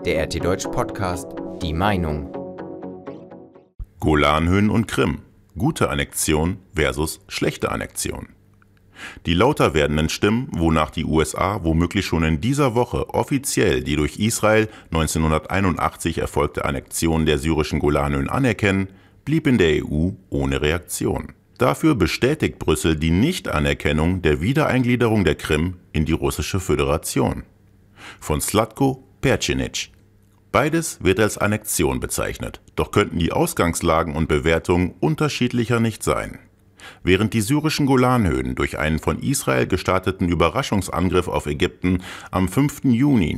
Der RT Deutsch Podcast Die Meinung. Golanhöhen und Krim. Gute Annexion versus schlechte Annexion. Die lauter werdenden Stimmen, wonach die USA womöglich schon in dieser Woche offiziell die durch Israel 1981 erfolgte Annexion der syrischen Golanhöhen anerkennen, blieb in der EU ohne Reaktion. Dafür bestätigt Brüssel die Nichtanerkennung der Wiedereingliederung der Krim in die russische Föderation. Von Slatko Percinic. Beides wird als Annexion bezeichnet, doch könnten die Ausgangslagen und Bewertungen unterschiedlicher nicht sein. Während die syrischen Golanhöhen durch einen von Israel gestarteten Überraschungsangriff auf Ägypten am 5. Juni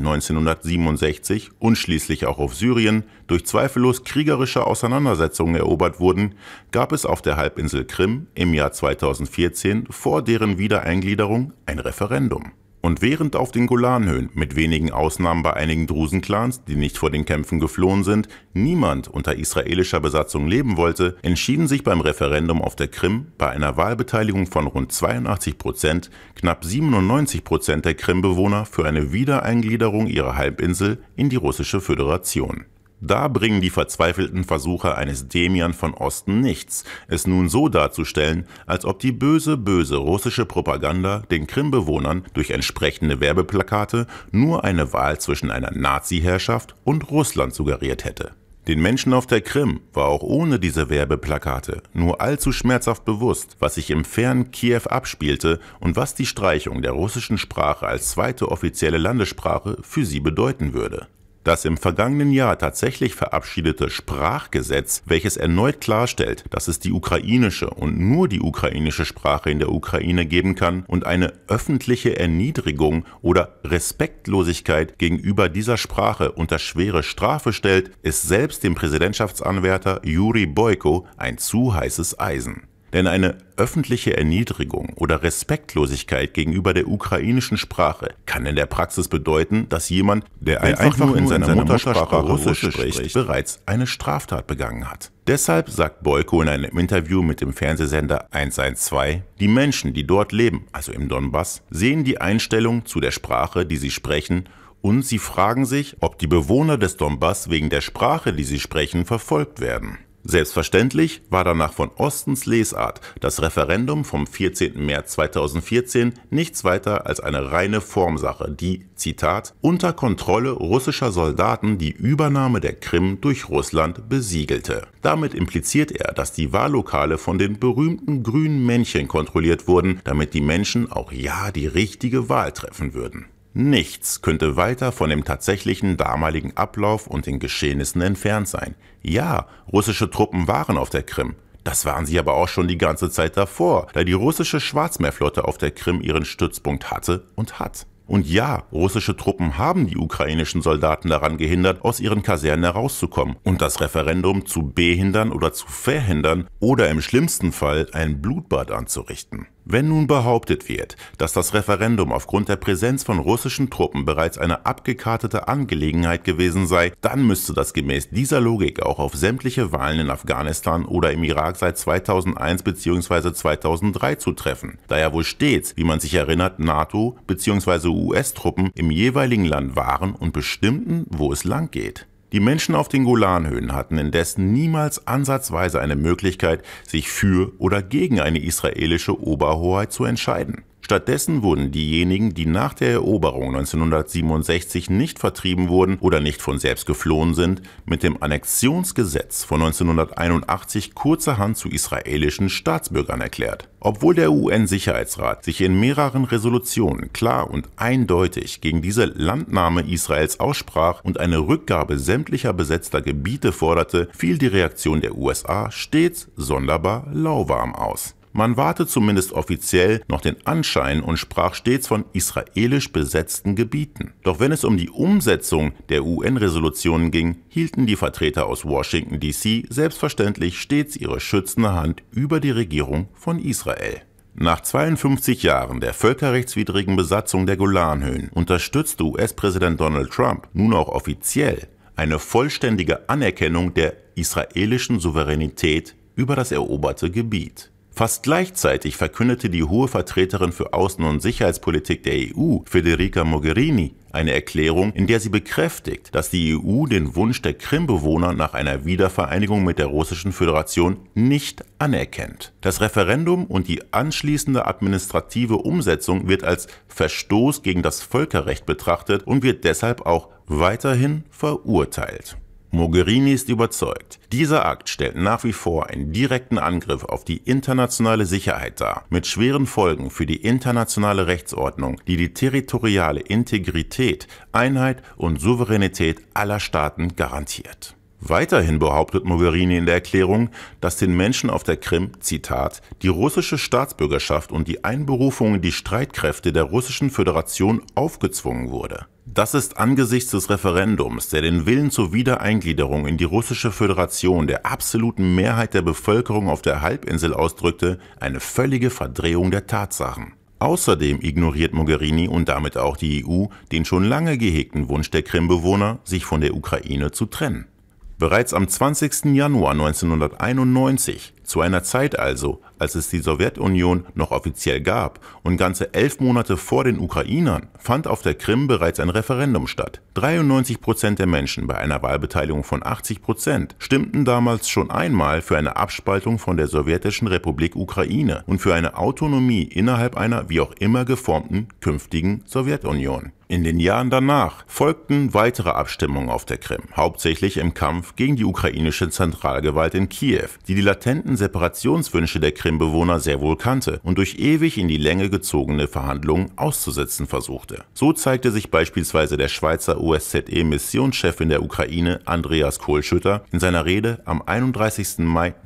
1967 und schließlich auch auf Syrien durch zweifellos kriegerische Auseinandersetzungen erobert wurden, gab es auf der Halbinsel Krim im Jahr 2014 vor deren Wiedereingliederung ein Referendum. Und während auf den Golanhöhen, mit wenigen Ausnahmen bei einigen Drusenclans, die nicht vor den Kämpfen geflohen sind, niemand unter israelischer Besatzung leben wollte, entschieden sich beim Referendum auf der Krim bei einer Wahlbeteiligung von rund 82%, knapp 97% der Krim-Bewohner für eine Wiedereingliederung ihrer Halbinsel in die russische Föderation. Da bringen die verzweifelten Versuche eines Demian von Osten nichts, es nun so darzustellen, als ob die böse russische Propaganda den Krim-Bewohnern durch entsprechende Werbeplakate nur eine Wahl zwischen einer Nazi-Herrschaft und Russland suggeriert hätte. Den Menschen auf der Krim war auch ohne diese Werbeplakate nur allzu schmerzhaft bewusst, was sich im fernen Kiew abspielte und was die Streichung der russischen Sprache als zweite offizielle Landessprache für sie bedeuten würde. Das im vergangenen Jahr tatsächlich verabschiedete Sprachgesetz, welches erneut klarstellt, dass es die ukrainische und nur die ukrainische Sprache in der Ukraine geben kann und eine öffentliche Erniedrigung oder Respektlosigkeit gegenüber dieser Sprache unter schwere Strafe stellt, ist selbst dem Präsidentschaftsanwärter Juri Boyko ein zu heißes Eisen. Denn eine öffentliche Erniedrigung oder Respektlosigkeit gegenüber der ukrainischen Sprache kann in der Praxis bedeuten, dass jemand, der einfach nur in seiner Muttersprache Russisch spricht, bereits eine Straftat begangen hat. Deshalb sagt Boyko in einem Interview mit dem Fernsehsender 112, die Menschen, die dort leben, also im Donbass, sehen die Einstellung zu der Sprache, die sie sprechen, und sie fragen sich, ob die Bewohner des Donbass wegen der Sprache, die sie sprechen, verfolgt werden. Selbstverständlich war danach von Ostens Lesart das Referendum vom 14. März 2014 nichts weiter als eine reine Formsache, die, Zitat, unter Kontrolle russischer Soldaten die Übernahme der Krim durch Russland besiegelte. Damit impliziert er, dass die Wahllokale von den berühmten grünen Männchen kontrolliert wurden, damit die Menschen auch ja die richtige Wahl treffen würden. Nichts könnte weiter von dem tatsächlichen damaligen Ablauf und den Geschehnissen entfernt sein. Ja, russische Truppen waren auf der Krim. Das waren sie aber auch schon die ganze Zeit davor, da die russische Schwarzmeerflotte auf der Krim ihren Stützpunkt hatte und hat. Und ja, russische Truppen haben die ukrainischen Soldaten daran gehindert, aus ihren Kasernen herauszukommen und das Referendum zu behindern oder zu verhindern oder im schlimmsten Fall ein Blutbad anzurichten. Wenn nun behauptet wird, dass das Referendum aufgrund der Präsenz von russischen Truppen bereits eine abgekartete Angelegenheit gewesen sei, dann müsste das gemäß dieser Logik auch auf sämtliche Wahlen in Afghanistan oder im Irak seit 2001 bzw. 2003 zutreffen, da ja wohl stets, wie man sich erinnert, NATO bzw. US-Truppen im jeweiligen Land waren und bestimmten, wo es lang geht. Die Menschen auf den Golanhöhen hatten indessen niemals ansatzweise eine Möglichkeit, sich für oder gegen eine israelische Oberhoheit zu entscheiden. Stattdessen wurden diejenigen, die nach der Eroberung 1967 nicht vertrieben wurden oder nicht von selbst geflohen sind, mit dem Annexionsgesetz von 1981 kurzerhand zu israelischen Staatsbürgern erklärt. Obwohl der UN-Sicherheitsrat sich in mehreren Resolutionen klar und eindeutig gegen diese Landnahme Israels aussprach und eine Rückgabe sämtlicher besetzter Gebiete forderte, fiel die Reaktion der USA stets sonderbar lauwarm aus. Man wahrte zumindest offiziell noch den Anschein und sprach stets von israelisch besetzten Gebieten. Doch wenn es um die Umsetzung der UN-Resolutionen ging, hielten die Vertreter aus Washington D.C. selbstverständlich stets ihre schützende Hand über die Regierung von Israel. Nach 52 Jahren der völkerrechtswidrigen Besatzung der Golanhöhen unterstützte US-Präsident Donald Trump nun auch offiziell eine vollständige Anerkennung der israelischen Souveränität über das eroberte Gebiet. Fast gleichzeitig verkündete die hohe Vertreterin für Außen- und Sicherheitspolitik der EU, Federica Mogherini, eine Erklärung, in der sie bekräftigt, dass die EU den Wunsch der Krim-Bewohner nach einer Wiedervereinigung mit der Russischen Föderation nicht anerkennt. Das Referendum und die anschließende administrative Umsetzung wird als Verstoß gegen das Völkerrecht betrachtet und wird deshalb auch weiterhin verurteilt. Mogherini ist überzeugt, dieser Akt stellt nach wie vor einen direkten Angriff auf die internationale Sicherheit dar, mit schweren Folgen für die internationale Rechtsordnung, die die territoriale Integrität, Einheit und Souveränität aller Staaten garantiert. Weiterhin behauptet Mogherini in der Erklärung, dass den Menschen auf der Krim, Zitat, die russische Staatsbürgerschaft und die Einberufung in die Streitkräfte der Russischen Föderation aufgezwungen wurde. Das ist angesichts des Referendums, der den Willen zur Wiedereingliederung in die Russische Föderation der absoluten Mehrheit der Bevölkerung auf der Halbinsel ausdrückte, eine völlige Verdrehung der Tatsachen. Außerdem ignoriert Mogherini und damit auch die EU den schon lange gehegten Wunsch der Krim-Bewohner, sich von der Ukraine zu trennen. Bereits am 20. Januar 1991, zu einer Zeit also, als es die Sowjetunion noch offiziell gab und ganze 11 Monate vor den Ukrainern, fand auf der Krim bereits ein Referendum statt. 93% der Menschen bei einer Wahlbeteiligung von 80% stimmten damals schon einmal für eine Abspaltung von der sowjetischen Republik Ukraine und für eine Autonomie innerhalb einer wie auch immer geformten künftigen Sowjetunion. In den Jahren danach folgten weitere Abstimmungen auf der Krim, hauptsächlich im Kampf gegen die ukrainische Zentralgewalt in Kiew, die latenten Separationswünsche der Krim-Bewohner sehr wohl kannte und durch ewig in die Länge gezogene Verhandlungen auszusetzen versuchte. So zeigte sich beispielsweise der Schweizer OSZE-Missionschef in der Ukraine Andreas Kohlschütter in seiner Rede am 31. Mai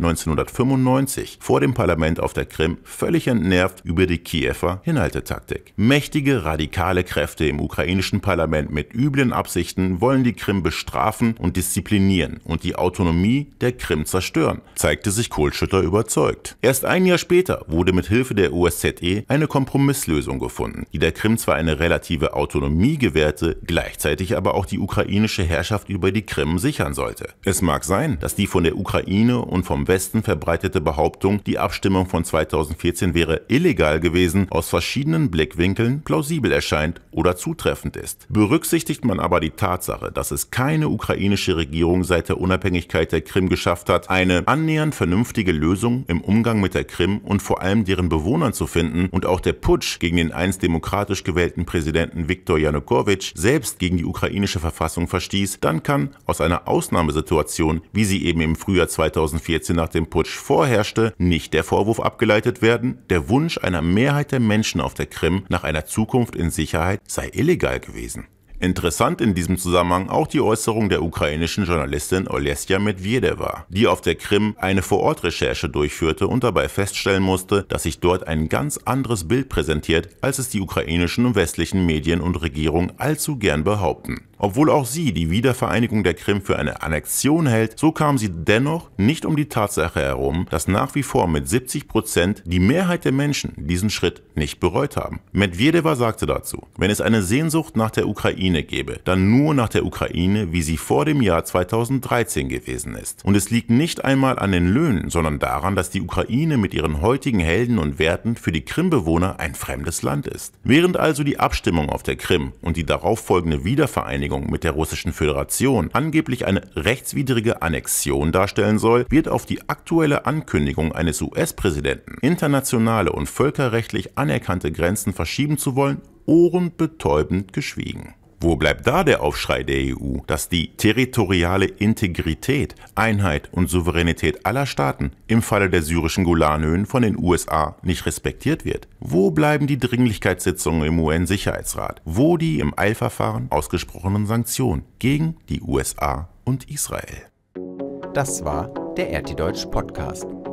1995 vor dem Parlament auf der Krim völlig entnervt über die Kiewer Hinhaltetaktik. Mächtige radikale Kräfte im ukrainischen Parlament mit üblen Absichten wollen die Krim bestrafen und disziplinieren und die Autonomie der Krim zerstören, zeigte sich Kohlschütter überzeugt. Erst ein Jahr später wurde mit Hilfe der OSZE eine Kompromisslösung gefunden, die der Krim zwar eine relative Autonomie gewährte, gleichzeitig aber auch die ukrainische Herrschaft über die Krim sichern sollte. Es mag sein, dass die von der Ukraine und vom Westen verbreitete Behauptung, die Abstimmung von 2014 wäre illegal gewesen, aus verschiedenen Blickwinkeln plausibel erscheint oder zutreffend ist. Berücksichtigt man aber die Tatsache, dass es keine ukrainische Regierung seit der Unabhängigkeit der Krim geschafft hat, eine annähernd vernünftige Lösung im Umgang mit der Krim und vor allem deren Bewohnern zu finden und auch der Putsch gegen den einst demokratisch gewählten Präsidenten Viktor Janukowitsch selbst gegen die ukrainische Verfassung verstieß, dann kann aus einer Ausnahmesituation, wie sie eben im Frühjahr 2014 nach dem Putsch vorherrschte, nicht der Vorwurf abgeleitet werden, der Wunsch einer Mehrheit der Menschen auf der Krim nach einer Zukunft in Sicherheit sei illegal gewesen. Interessant in diesem Zusammenhang auch die Äußerung der ukrainischen Journalistin Olesja Medvedeva, die auf der Krim eine Vor-Ort-Recherche durchführte und dabei feststellen musste, dass sich dort ein ganz anderes Bild präsentiert, als es die ukrainischen und westlichen Medien und Regierungen allzu gern behaupten. Obwohl auch sie die Wiedervereinigung der Krim für eine Annexion hält, so kam sie dennoch nicht um die Tatsache herum, dass nach wie vor mit 70% die Mehrheit der Menschen diesen Schritt nicht bereut haben. Medvedeva sagte dazu, wenn es eine Sehnsucht nach der Ukraine gäbe, dann nur nach der Ukraine, wie sie vor dem Jahr 2013 gewesen ist. Und es liegt nicht einmal an den Löhnen, sondern daran, dass die Ukraine mit ihren heutigen Helden und Werten für die Krim-Bewohner ein fremdes Land ist. Während also die Abstimmung auf der Krim und die darauf folgende Wiedervereinigung mit der Russischen Föderation angeblich eine rechtswidrige Annexion darstellen soll, wird auf die aktuelle Ankündigung eines US-Präsidenten, internationale und völkerrechtlich anerkannte Grenzen verschieben zu wollen, ohrenbetäubend geschwiegen. Wo bleibt da der Aufschrei der EU, dass die territoriale Integrität, Einheit und Souveränität aller Staaten im Falle der syrischen Golanhöhen von den USA nicht respektiert wird? Wo bleiben die Dringlichkeitssitzungen im UN-Sicherheitsrat? Wo die im Eilverfahren ausgesprochenen Sanktionen gegen die USA und Israel? Das war der RT Deutsch Podcast.